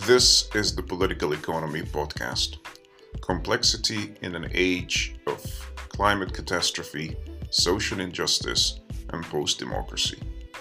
This is the Political Economy Podcast. Complexity in an age of climate catastrophe, social injustice, and post-democracy.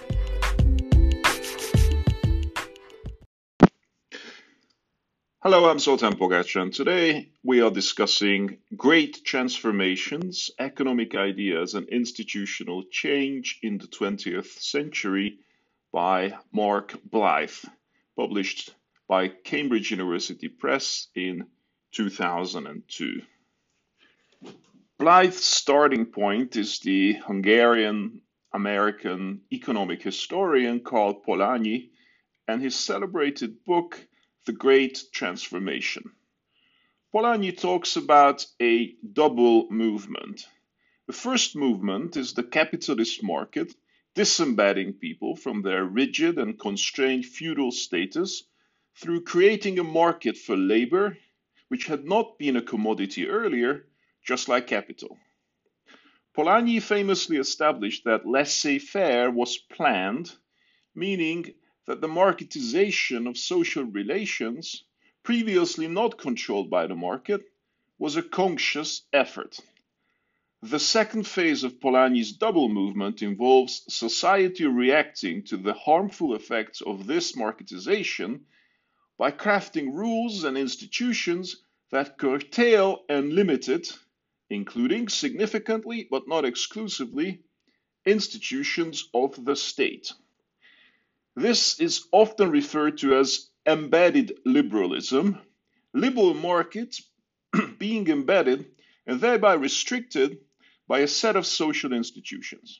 Hello, I'm Zoltan Pogačar, and today we are discussing Great Transformations, Economic Ideas and Institutional Change in the 20th Century by Mark Blyth, published by Cambridge University Press in 2002. Blyth's starting point is the Hungarian-American economic historian Karl Polanyi and his celebrated book, The Great Transformation. Polanyi talks about a double movement. The first movement is the capitalist market, disembedding people from their rigid and constrained feudal status through creating a market for labor, which had not been a commodity earlier, just like capital. Polanyi famously established that laissez-faire was planned, meaning that the marketization of social relations, previously not controlled by the market, was a conscious effort. The second phase of Polanyi's double movement involves society reacting to the harmful effects of this marketization by crafting rules and institutions that curtail and limit it, including significantly but not exclusively institutions of the state. This is often referred to as embedded liberalism, liberal markets being embedded and thereby restricted by a set of social institutions.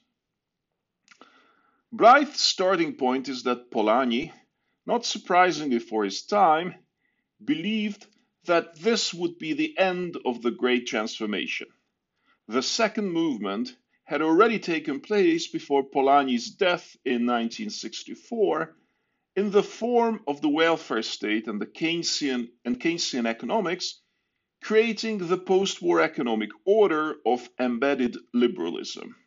Blyth's starting point is that Polanyi, not surprisingly for his time, believed that this would be the end of the Great Transformation. The second movement had already taken place before Polanyi's death in 1964 in the form of the welfare state and the Keynesian economics, creating the post-war economic order of embedded liberalism.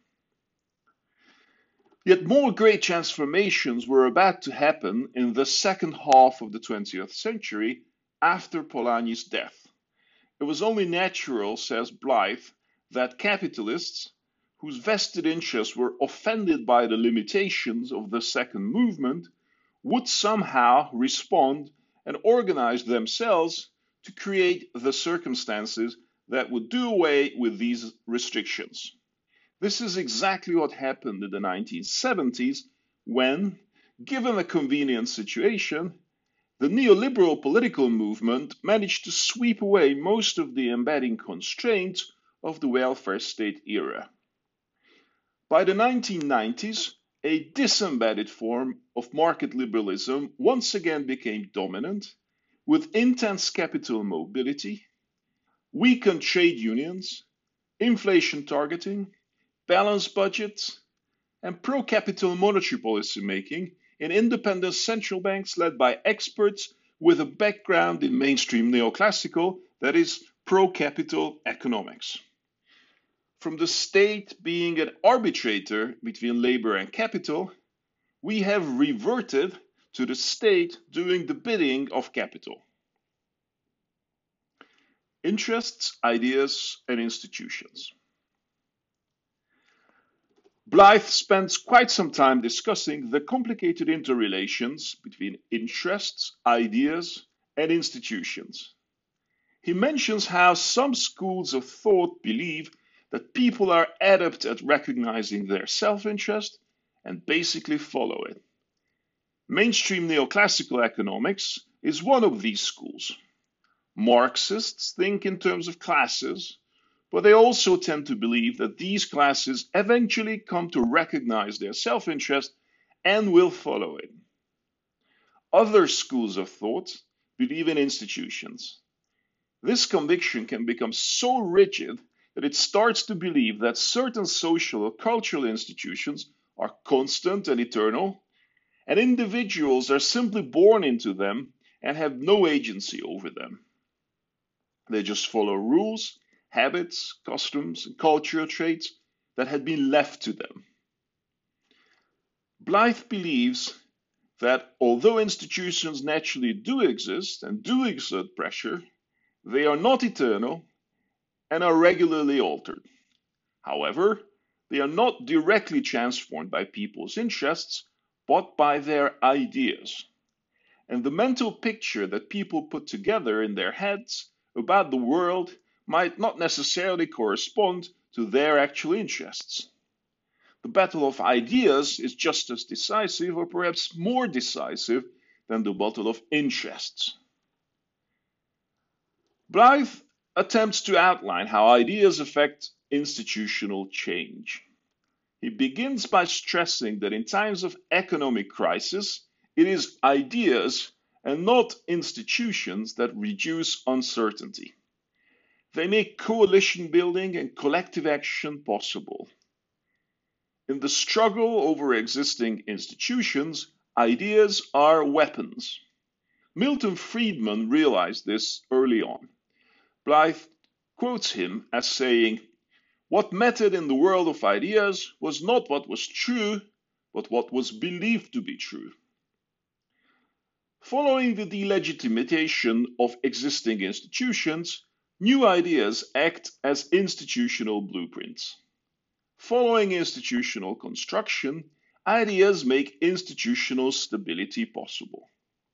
Yet more great transformations were about to happen in the second half of the 20th century after Polanyi's death. It was only natural, says Blyth, that capitalists, whose vested interests were offended by the limitations of the second movement, would somehow respond and organize themselves to create the circumstances that would do away with these restrictions. This is exactly what happened in the 1970s when, given a convenient situation, the neoliberal political movement managed to sweep away most of the embedding constraints of the welfare state era. By the 1990s, a disembedded form of market liberalism once again became dominant, with intense capital mobility, weakened trade unions, inflation targeting, balanced budgets, and pro-capital monetary policy making in independent central banks led by experts with a background in mainstream neoclassical, that is, pro-capital economics. From the state being an arbitrator between labor and capital, we have reverted to the state doing the bidding of capital. Interests, ideas, and institutions. Blyth spends quite some time discussing the complicated interrelations between interests, ideas, and institutions. He mentions how some schools of thought believe that people are adept at recognizing their self-interest and basically follow it. Mainstream neoclassical economics is one of these schools. Marxists think in terms of classes, but they also tend to believe that these classes eventually come to recognize their self-interest and will follow it. Other schools of thought believe in institutions. This conviction can become so rigid that it starts to believe that certain social or cultural institutions are constant and eternal, and individuals are simply born into them and have no agency over them. They just follow rules, habits, customs, and cultural traits that had been left to them. Blyth believes that although institutions naturally do exist and do exert pressure, they are not eternal and are regularly altered. However, they are not directly transformed by people's interests, but by their ideas. And the mental picture that people put together in their heads about the world might not necessarily correspond to their actual interests. The battle of ideas is just as decisive, or perhaps more decisive, than the battle of interests. Blythe attempts to outline how ideas affect institutional change. He begins by stressing that in times of economic crisis, it is ideas and not institutions that reduce uncertainty. They make coalition building and collective action possible. In the struggle over existing institutions, ideas are weapons. Milton Friedman realized this early on. Blythe quotes him as saying, "What mattered in the world of ideas was not what was true, but what was believed to be true." Following the delegitimation of existing institutions, new ideas act as institutional blueprints. Following institutional construction, ideas make institutional stability possible.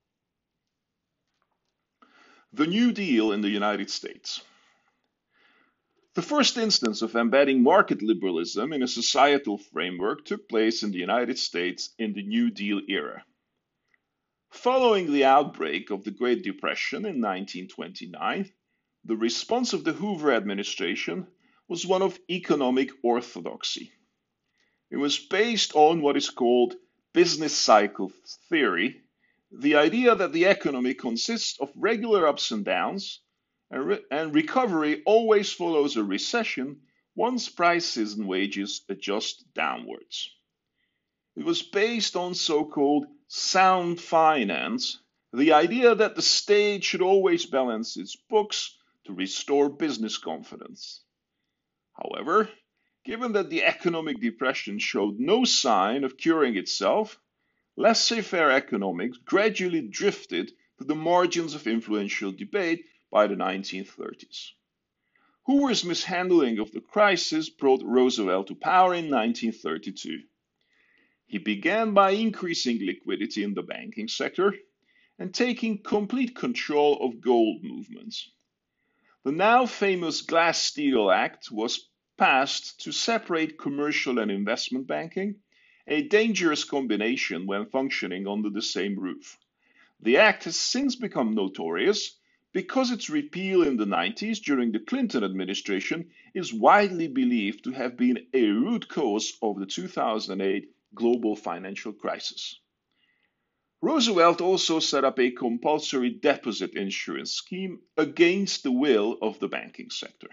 The New Deal in the United States. The first instance of embedding market liberalism in a societal framework took place in the United States in the New Deal era. Following the outbreak of the Great Depression in 1929, the response of the Hoover administration was one of economic orthodoxy. It was based on what is called business cycle theory, the idea that the economy consists of regular ups and downs, and recovery always follows a recession once prices and wages adjust downwards. It was based on so-called sound finance, the idea that the state should always balance its books to restore business confidence. However, given that the economic depression showed no sign of curing itself, laissez-faire economics gradually drifted to the margins of influential debate by the 1930s. Hoover's mishandling of the crisis brought Roosevelt to power in 1932. He began by increasing liquidity in the banking sector and taking complete control of gold movements. The now famous Glass-Steagall Act was passed to separate commercial and investment banking, a dangerous combination when functioning under the same roof. The act has since become notorious because its repeal in the 90s during the Clinton administration is widely believed to have been a root cause of the 2008 global financial crisis. Roosevelt also set up a compulsory deposit insurance scheme against the will of the banking sector.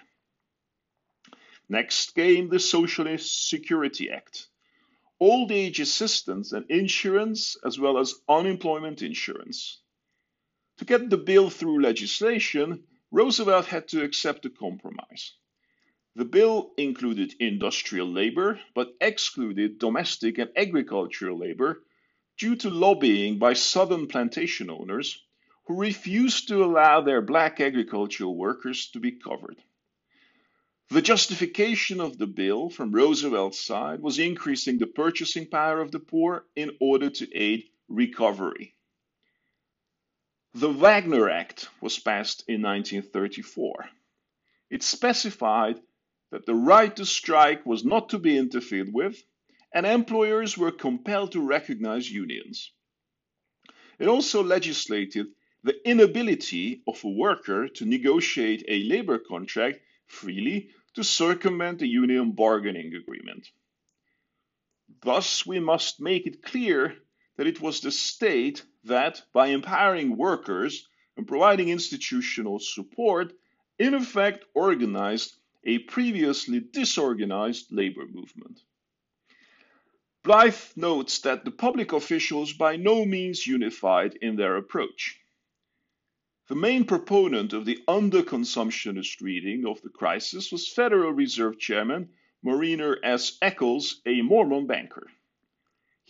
Next came the Social Security Act, old age assistance and insurance, as well as unemployment insurance. To get the bill through legislation, Roosevelt had to accept a compromise. The bill included industrial labor, but excluded domestic and agricultural labor due to lobbying by southern plantation owners who refused to allow their black agricultural workers to be covered. The justification of the bill from Roosevelt's side was increasing the purchasing power of the poor in order to aid recovery. The Wagner Act was passed in 1934. It specified that the right to strike was not to be interfered with, and employers were compelled to recognize unions. It also legislated the inability of a worker to negotiate a labor contract freely to circumvent a union bargaining agreement. Thus, we must make it clear that it was the state that, by empowering workers and providing institutional support, in effect organized a previously disorganized labor movement. Blythe notes that the public officials by no means unified in their approach. The main proponent of the underconsumptionist reading of the crisis was Federal Reserve Chairman Moriner S. Eccles, a Mormon banker.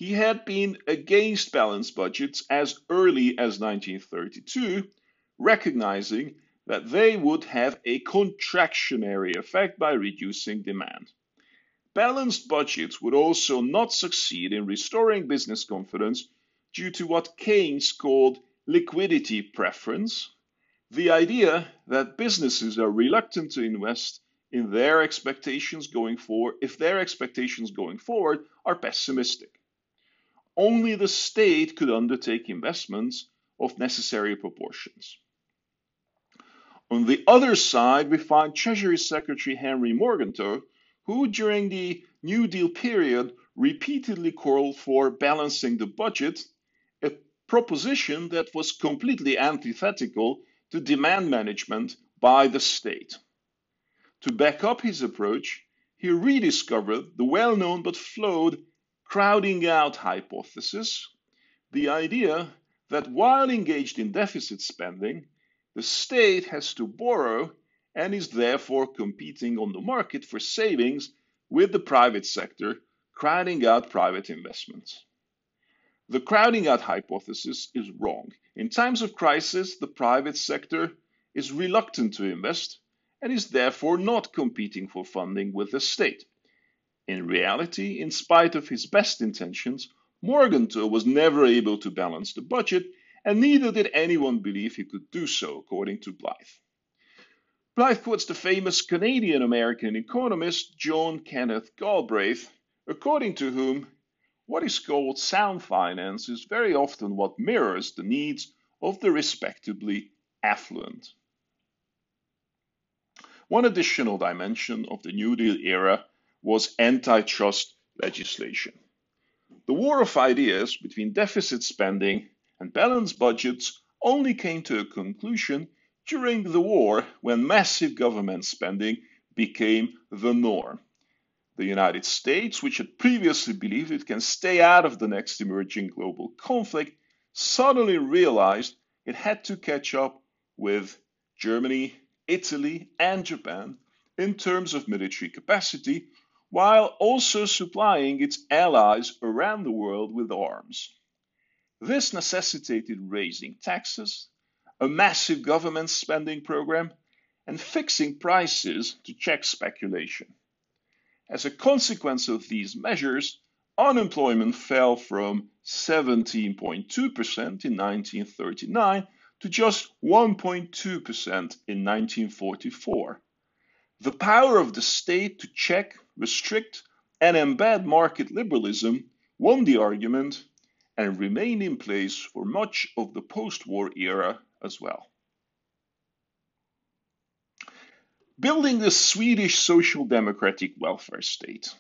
He had been against balanced budgets as early as 1932, recognizing that they would have a contractionary effect by reducing demand. Balanced budgets would also not succeed in restoring business confidence due to what Keynes called liquidity preference, the idea that businesses are reluctant to invest in their expectations going forward if their expectations going forward are pessimistic. Only the state could undertake investments of necessary proportions. On the other side, we find Treasury Secretary Henry Morgenthau, who during the New Deal period repeatedly called for balancing the budget, a proposition that was completely antithetical to demand management by the state. To back up his approach, he rediscovered the well-known but flawed crowding out hypothesis, the idea that while engaged in deficit spending, the state has to borrow and is therefore competing on the market for savings with the private sector, crowding out private investments. The crowding out hypothesis is wrong. In times of crisis, the private sector is reluctant to invest and is therefore not competing for funding with the state. In reality, in spite of his best intentions, Morgenthau was never able to balance the budget, and neither did anyone believe he could do so, according to Blyth. Blyth quotes the famous Canadian-American economist John Kenneth Galbraith, according to whom what is called sound finance is very often what mirrors the needs of the respectably affluent. One additional dimension of the New Deal era was antitrust legislation. The war of ideas between deficit spending and balanced budgets only came to a conclusion during the war when massive government spending became the norm. The United States, which had previously believed it can stay out of the next emerging global conflict, suddenly realized it had to catch up with Germany, Italy, and Japan in terms of military capacity, while also supplying its allies around the world with arms. This necessitated raising taxes, a massive government spending program, and fixing prices to check speculation. As a consequence of these measures, unemployment fell from 17.2% in 1939 to just 1.2% in 1944. The power of the state to check, restrict, and embed market liberalism won the argument and remained in place for much of the post-war era as well. Building the Swedish social democratic welfare state.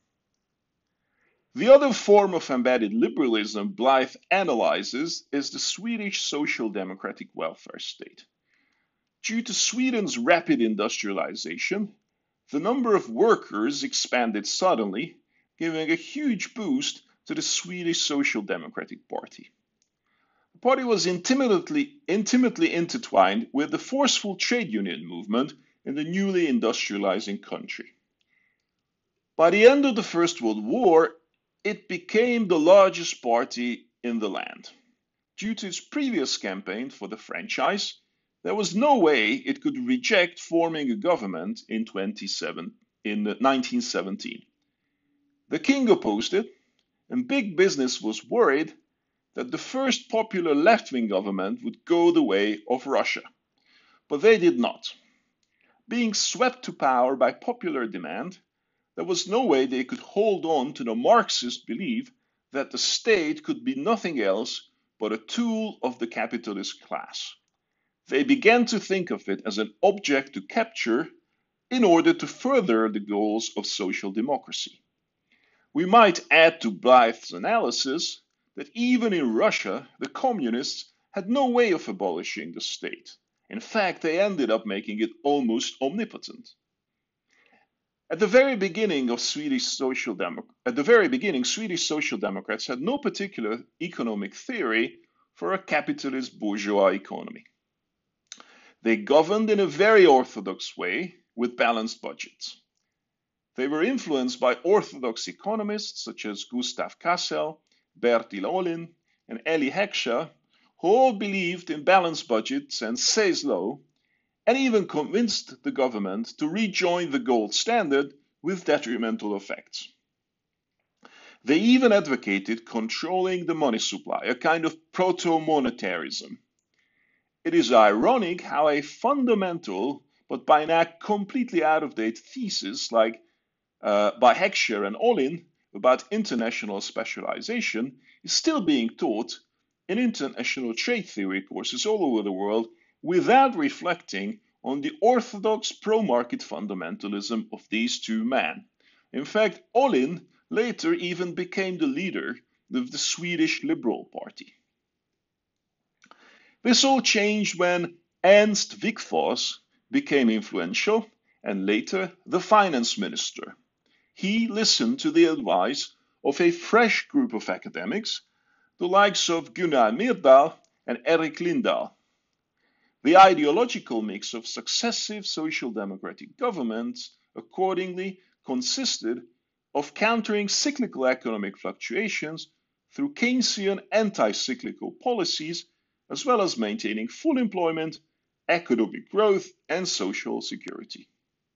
The other form of embedded liberalism Blyth analyzes is the Swedish social democratic welfare state. Due to Sweden's rapid industrialization, the number of workers expanded suddenly, giving a huge boost to the Swedish Social Democratic Party. The party was intimately intertwined with the forceful trade union movement in the newly industrializing country. By the end of the First World War, it became the largest party in the land. Due to its previous campaign for the franchise, there was no way it could reject forming a government in 1917. The king opposed it, and big business was worried that the first popular left-wing government would go the way of Russia. But they did not. Being swept to power by popular demand, there was no way they could hold on to the Marxist belief that the state could be nothing else but a tool of the capitalist class. They began to think of it as an object to capture in order to further the goals of social democracy. We might add to Blyth's analysis that even in Russia, the communists had no way of abolishing the state. In fact, they ended up making it almost omnipotent. At the very beginning, Swedish Social Democrats had no particular economic theory for a capitalist bourgeois economy. They governed in a very orthodox way with balanced budgets. They were influenced by orthodox economists such as Gustav Cassel, Bertil Ohlin, and Elie Heckscher, who all believed in balanced budgets and Say's law, and even convinced the government to rejoin the gold standard with detrimental effects. They even advocated controlling the money supply, a kind of proto-monetarism. It is ironic how a fundamental, but by now completely out-of-date thesis by Heckscher and Ohlin about international specialization is still being taught in international trade theory courses all over the world without reflecting on the orthodox pro-market fundamentalism of these two men. In fact, Ohlin later even became the leader of the Swedish Liberal Party. This all changed when Ernst Wigforss became influential and later the finance minister. He listened to the advice of a fresh group of academics, the likes of Gunnar Myrdal and Erik Lindahl. The ideological mix of successive social democratic governments accordingly consisted of countering cyclical economic fluctuations through Keynesian anti-cyclical policies, as well as maintaining full employment, economic growth, and social security.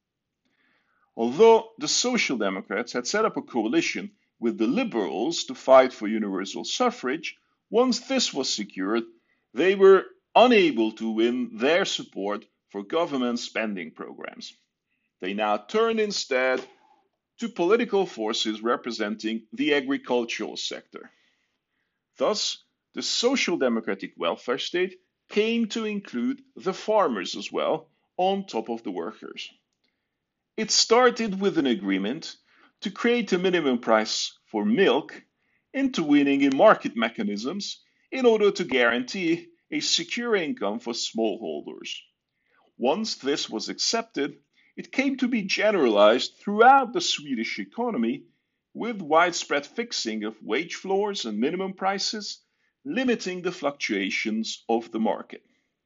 Although the Social Democrats had set up a coalition with the Liberals to fight for universal suffrage, once this was secured, they were unable to win their support for government spending programs. They now turned instead to political forces representing the agricultural sector. Thus, the social democratic welfare state came to include the farmers as well, on top of the workers. It started with an agreement to create a minimum price for milk, intervening in market mechanisms in order to guarantee a secure income for smallholders. Once this was accepted, it came to be generalized throughout the Swedish economy, with widespread fixing of wage floors and minimum prices, limiting the fluctuations of the market.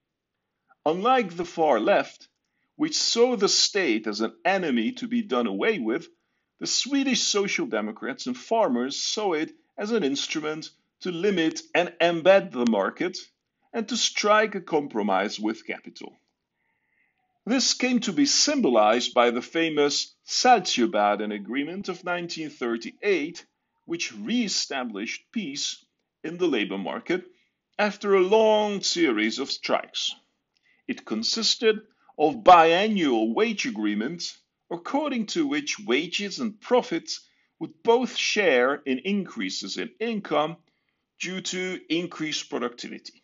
Unlike the far left, which saw the state as an enemy to be done away with, the Swedish Social Democrats and farmers saw it as an instrument to limit and embed the market and to strike a compromise with capital. This came to be symbolized by the famous Saltsjöbaden Agreement of 1938, which re-established peace in the labor market after a long series of strikes. It consisted of biannual wage agreements according to which wages and profits would both share in increases in income due to increased productivity.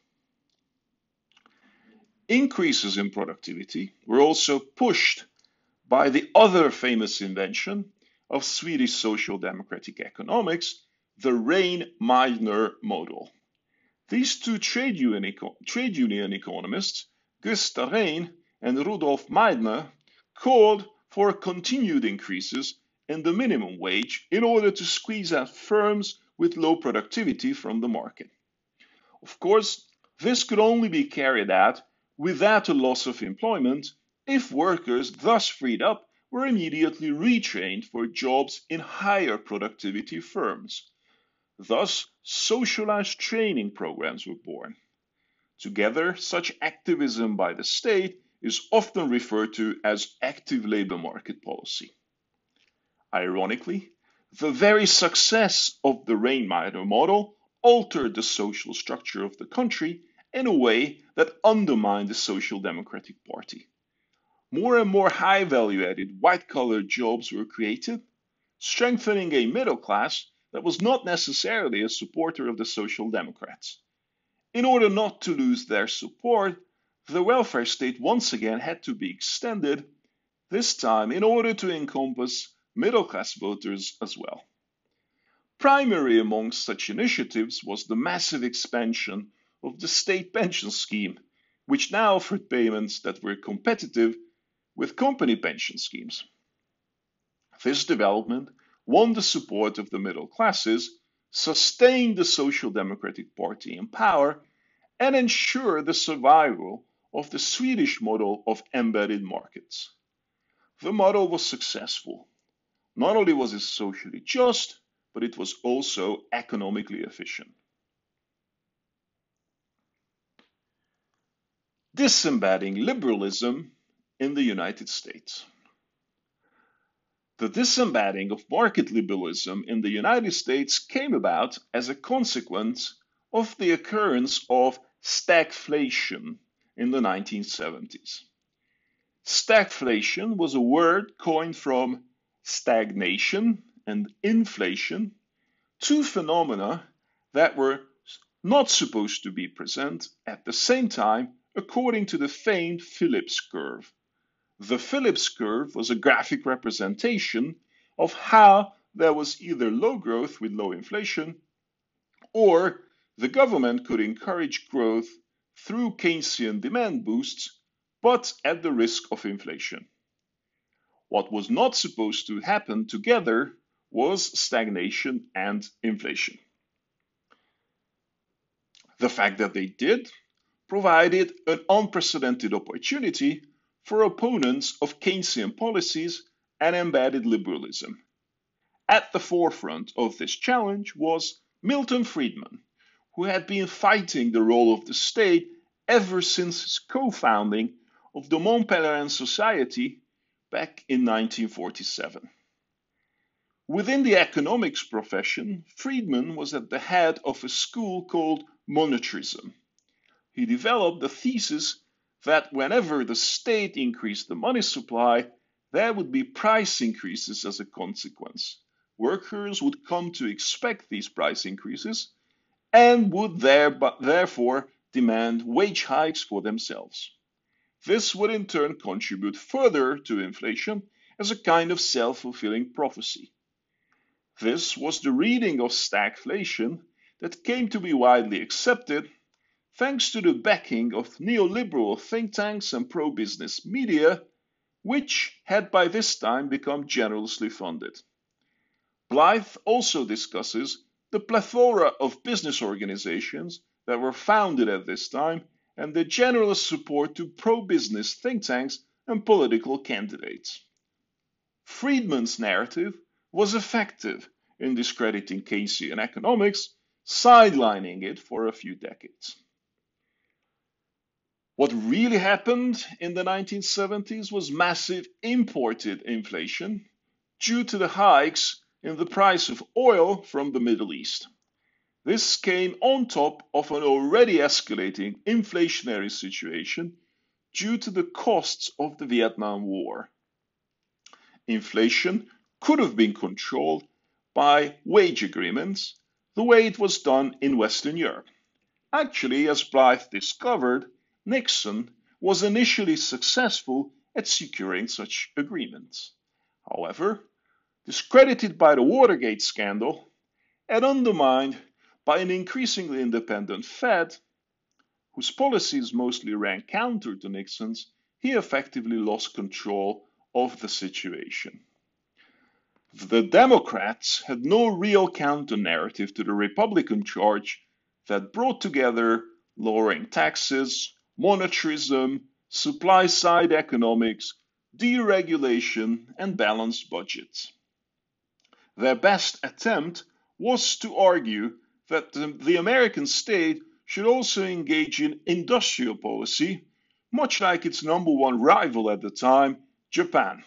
Increases in productivity were also pushed by the other famous invention of Swedish social democratic economics, the Rehn-Meidner model. These two trade union economists, Gustav Rehn and Rudolf Meidner, called for continued increases in the minimum wage in order to squeeze out firms with low productivity from the market. Of course, this could only be carried out without a loss of employment if workers thus freed up were immediately retrained for jobs in higher productivity firms. Thus, socialized training programs were born. Together, such activism by the state is often referred to as active labor market policy. Ironically, the very success of the Rehn-Meidner model altered the social structure of the country in a way that undermined the Social Democratic Party. More and more high value-added white-collar jobs were created, strengthening a middle class that was not necessarily a supporter of the Social Democrats. In order not to lose their support, the welfare state once again had to be extended, this time in order to encompass middle-class voters as well. Primary amongst such initiatives was the massive expansion of the state pension scheme, which now offered payments that were competitive with company pension schemes. This development won the support of the middle classes, sustained the Social Democratic Party in power, and ensured the survival of the Swedish model of embedded markets. The model was successful. Not only was it socially just, but it was also economically efficient. Disembedding liberalism in the United States. The disembedding of market liberalism in the United States came about as a consequence of the occurrence of stagflation in the 1970s. Stagflation was a word coined from stagnation and inflation, two phenomena that were not supposed to be present at the same time according to the famed Phillips curve. The Phillips curve was a graphic representation of how there was either low growth with low inflation, or the government could encourage growth through Keynesian demand boosts, but at the risk of inflation. What was not supposed to happen together was stagnation and inflation. The fact that they did provided an unprecedented opportunity for opponents of Keynesian policies and embedded liberalism. At the forefront of this challenge was Milton Friedman, who had been fighting the role of the state ever since his co-founding of the Mont Pelerin Society back in 1947. Within the economics profession, Friedman was at the head of a school called monetarism. He developed the thesis that whenever the state increased the money supply, there would be price increases as a consequence. Workers would come to expect these price increases and would therefore demand wage hikes for themselves. This would in turn contribute further to inflation as a kind of self-fulfilling prophecy. This was the reading of stagflation that came to be widely accepted thanks to the backing of neoliberal think tanks and pro-business media, which had by this time become generously funded. Blythe also discusses the plethora of business organizations that were founded at this time and the general support to pro-business think tanks and political candidates. Friedman's narrative was effective in discrediting Keynesian economics, sidelining it for a few decades. What really happened in the 1970s was massive imported inflation due to the hikes in the price of oil from the Middle East. This came on top of an already escalating inflationary situation due to the costs of the Vietnam War. Inflation could have been controlled by wage agreements, the way it was done in Western Europe. Actually, as Blythe discovered, Nixon was initially successful at securing such agreements. However, discredited by the Watergate scandal and undermined by an increasingly independent Fed, whose policies mostly ran counter to Nixon's, he effectively lost control of the situation. The Democrats had no real counter-narrative to the Republican charge that brought together lowering taxes, monetarism, supply-side economics, deregulation, and balanced budgets. Their best attempt was to argue that the American state should also engage in industrial policy, much like its number one rival at the time, Japan.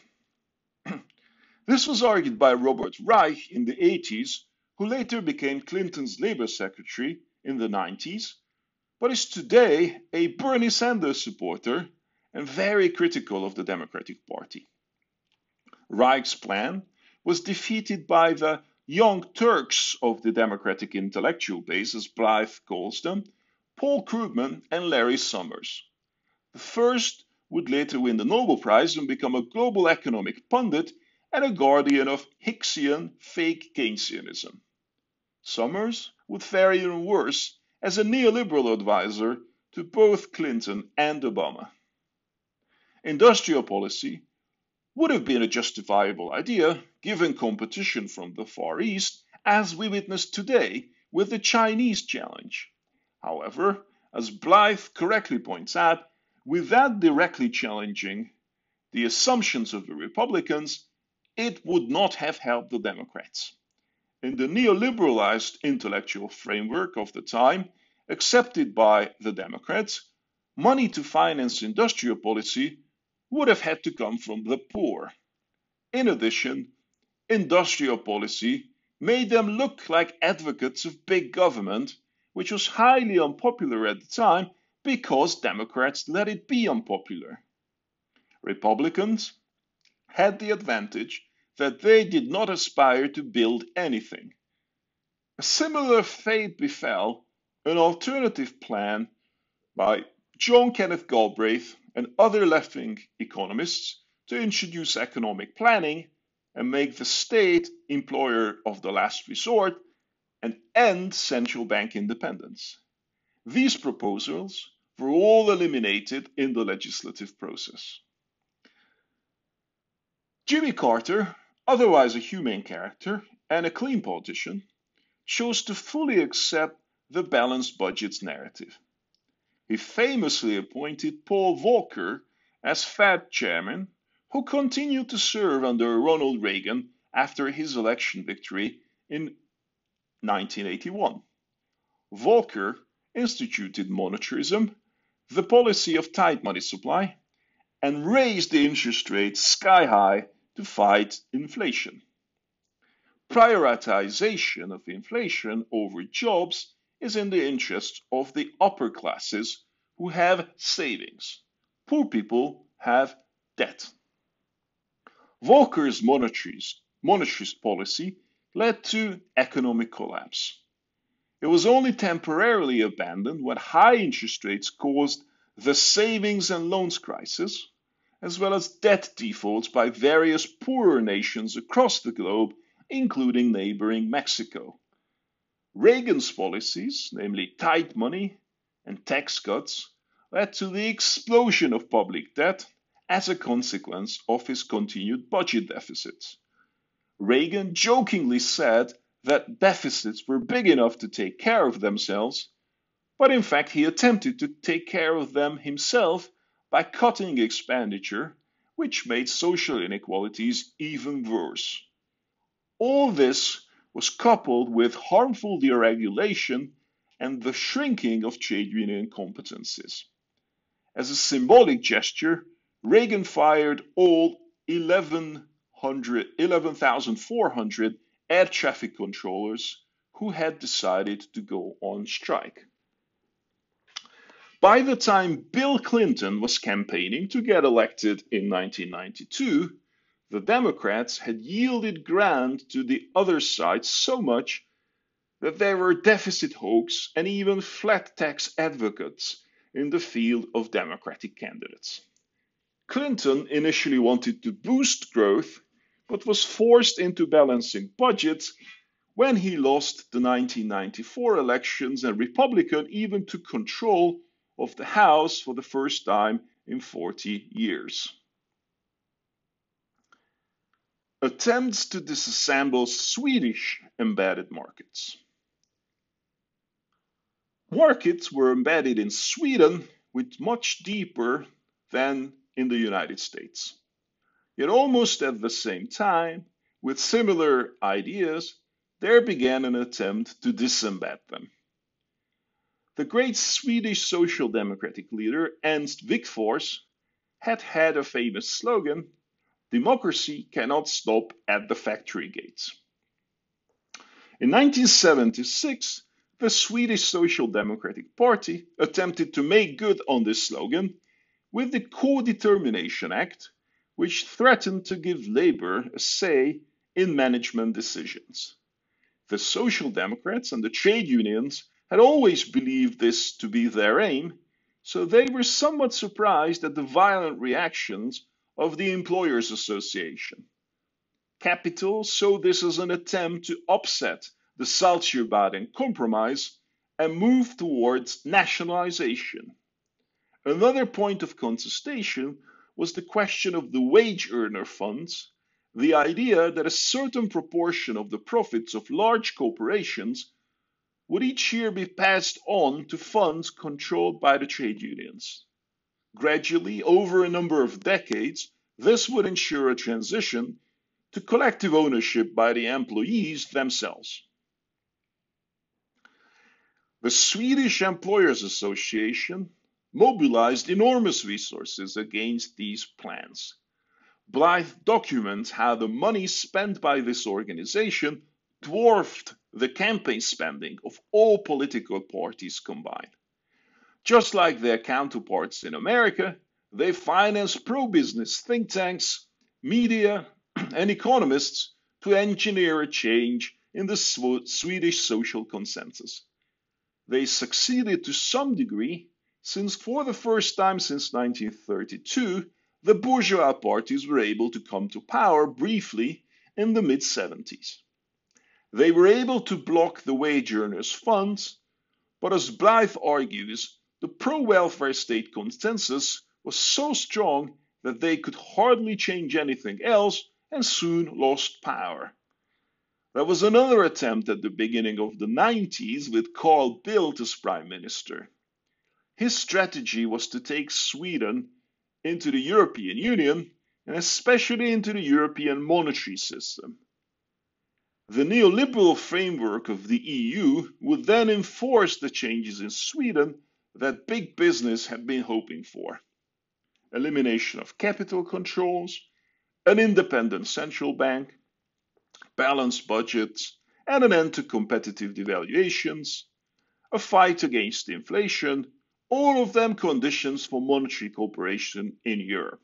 This was argued by Robert Reich in the 80s, who later became Clinton's Labor Secretary in the 90s, but is today a Bernie Sanders supporter and very critical of the Democratic Party. Reich's plan was defeated by the Young Turks of the Democratic intellectual base, as Blythe calls them, Paul Krugman and Larry Summers. The first would later win the Nobel Prize and become a global economic pundit and a guardian of Hixian fake Keynesianism. Summers would fare even worse as a neoliberal advisor to both Clinton and Obama. Industrial policy would have been a justifiable idea given competition from the Far East, as we witness today with the Chinese challenge. However, as Blythe correctly points out, without directly challenging the assumptions of the Republicans, it would not have helped the Democrats. In the neoliberalized intellectual framework of the time, accepted by the Democrats, money to finance industrial policy would have had to come from the poor. In addition, industrial policy made them look like advocates of big government, which was highly unpopular at the time because Democrats let it be unpopular. Republicans had the advantage that they did not aspire to build anything. A similar fate befell an alternative plan by John Kenneth Galbraith and other left-wing economists to introduce economic planning and make the state employer of the last resort and end central bank independence. These proposals were all eliminated in the legislative process. Jimmy Carter, otherwise a humane character and a clean politician, chose to fully accept the balanced budgets narrative. He famously appointed Paul Volcker as Fed chairman, who continued to serve under Ronald Reagan after his election victory in 1981. Volcker instituted monetarism, the policy of tight money supply, and raised the interest rates sky high to fight inflation. Prioritization of inflation over jobs is in the interest of the upper classes who have savings. Poor people have debt. Volcker's monetarist policy led to economic collapse. It was only temporarily abandoned when high interest rates caused the savings and loans crisis, as well as debt defaults by various poorer nations across the globe, including neighboring Mexico. Reagan's policies, namely tight money and tax cuts, led to the explosion of public debt as a consequence of his continued budget deficits. Reagan jokingly said that deficits were big enough to take care of themselves, but in fact he attempted to take care of them himself by cutting expenditure, which made social inequalities even worse. All this was coupled with harmful deregulation and the shrinking of trade union competencies. As a symbolic gesture, Reagan fired all 11,400 air traffic controllers who had decided to go on strike. By the time Bill Clinton was campaigning to get elected in 1992, the Democrats had yielded ground to the other side so much that there were deficit hawks and even flat tax advocates in the field of Democratic candidates. Clinton initially wanted to boost growth, but was forced into balancing budgets when he lost the 1994 elections and Republican even took control of the House for the first time in 40 years. Attempts to disassemble Swedish embedded markets. Markets were embedded in Sweden with much deeper than in the United States. Yet almost at the same time, with similar ideas, there began an attempt to disembed them. The great Swedish social democratic leader Ernst Wigforss had had a famous slogan, "Democracy cannot stop at the factory gates." In 1976, the Swedish Social Democratic Party attempted to make good on this slogan with the Co-Determination Act, which threatened to give labor a say in management decisions. The Social Democrats and the trade unions had always believed this to be their aim, so they were somewhat surprised at the violent reactions of the Employers Association. Capital saw this as an attempt to upset the Saltsjöbaden Compromise and move towards nationalization. Another point of contestation was the question of the wage earner funds, the idea that a certain proportion of the profits of large corporations would each year be passed on to funds controlled by the trade unions. Gradually, over a number of decades, this would ensure a transition to collective ownership by the employees themselves. The Swedish Employers Association mobilized enormous resources against these plans. Blythe documents how the money spent by this organization dwarfed the campaign spending of all political parties combined. Just like their counterparts in America, they financed pro-business think tanks, media, and economists to engineer a change in the Swedish social consensus. They succeeded to some degree, since for the first time since 1932, the bourgeois parties were able to come to power briefly in the mid-70s. They were able to block the wage earners' funds, but as Blythe argues, the pro-welfare state consensus was so strong that they could hardly change anything else and soon lost power. There was another attempt at the beginning of the 90s with Carl Bildt as prime minister. His strategy was to take Sweden into the European Union and especially into the European monetary system. The neoliberal framework of the EU would then enforce the changes in Sweden that big business had been hoping for. Elimination of capital controls, an independent central bank, balanced budgets, and an end to competitive devaluations, a fight against inflation, all of them conditions for monetary cooperation in Europe.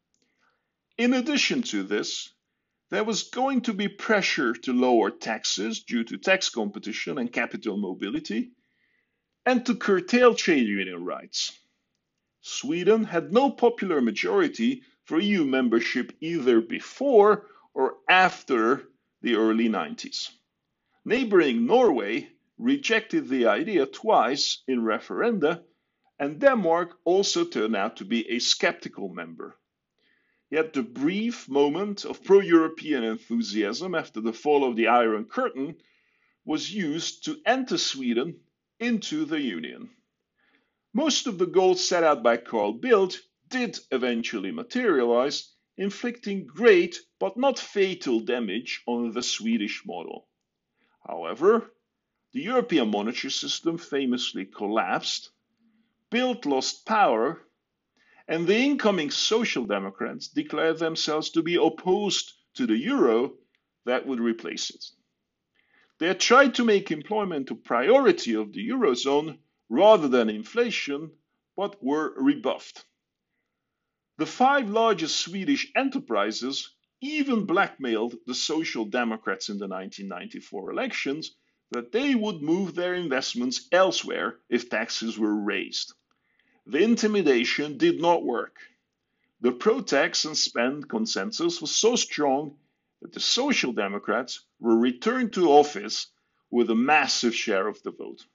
In addition to this, there was going to be pressure to lower taxes due to tax competition and capital mobility, and to curtail trade union rights. Sweden had no popular majority for EU membership either before or after the early 90s. Neighboring Norway rejected the idea twice in referenda, and Denmark also turned out to be a skeptical member. Yet the brief moment of pro-European enthusiasm after the fall of the Iron Curtain was used to enter Sweden into the Union. Most of the goals set out by Carl Bildt did eventually materialize, inflicting great but not fatal damage on the Swedish model. However, the European monetary system famously collapsed, Bildt lost power, and the incoming Social Democrats declared themselves to be opposed to the euro that would replace it. They had tried to make employment a priority of the eurozone rather than inflation, but were rebuffed. The 5 largest Swedish enterprises even blackmailed the Social Democrats in the 1994 elections that they would move their investments elsewhere if taxes were raised. The intimidation did not work. The pro-tax and spend consensus was so strong that the Social Democrats were returned to office with a massive share of the vote.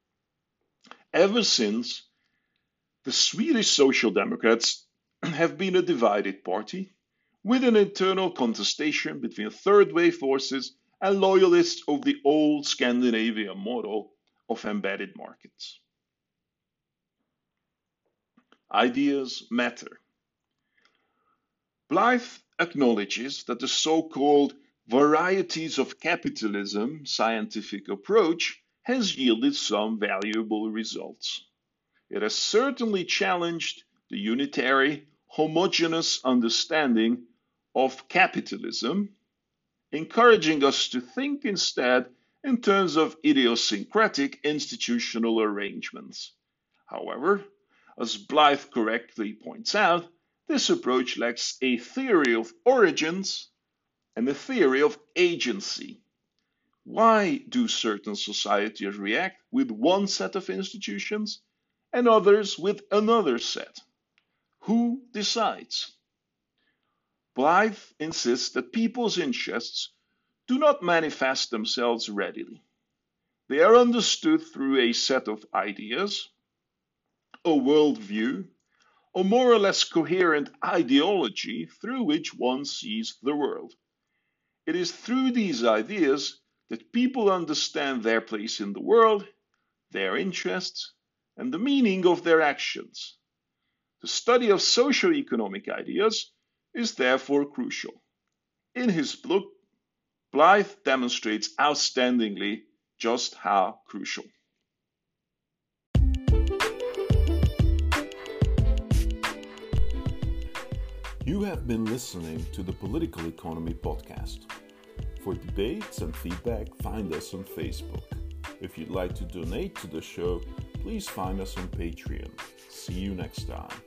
Ever since, the Swedish Social Democrats have been a divided party, with an internal contestation between third-wave forces and loyalists of the old Scandinavian model of embedded markets. Ideas matter. Blythe acknowledges that the so-called varieties of capitalism scientific approach has yielded some valuable results. It has certainly challenged the unitary, homogeneous understanding of capitalism, encouraging us to think instead in terms of idiosyncratic institutional arrangements. However, as Blythe correctly points out, this approach lacks a theory of origins and a theory of agency. Why do certain societies react with one set of institutions and others with another set? Who decides? Blythe insists that people's interests do not manifest themselves readily. They are understood through a set of ideas, a worldview, a more or less coherent ideology through which one sees the world. It is through these ideas that people understand their place in the world, their interests, and the meaning of their actions. The study of socio-economic ideas is therefore crucial. In his book, Blythe demonstrates outstandingly just how crucial. You have been listening to the Political Economy Podcast. For debates and feedback, find us on Facebook. If you'd like to donate to the show, please find us on Patreon. See you next time.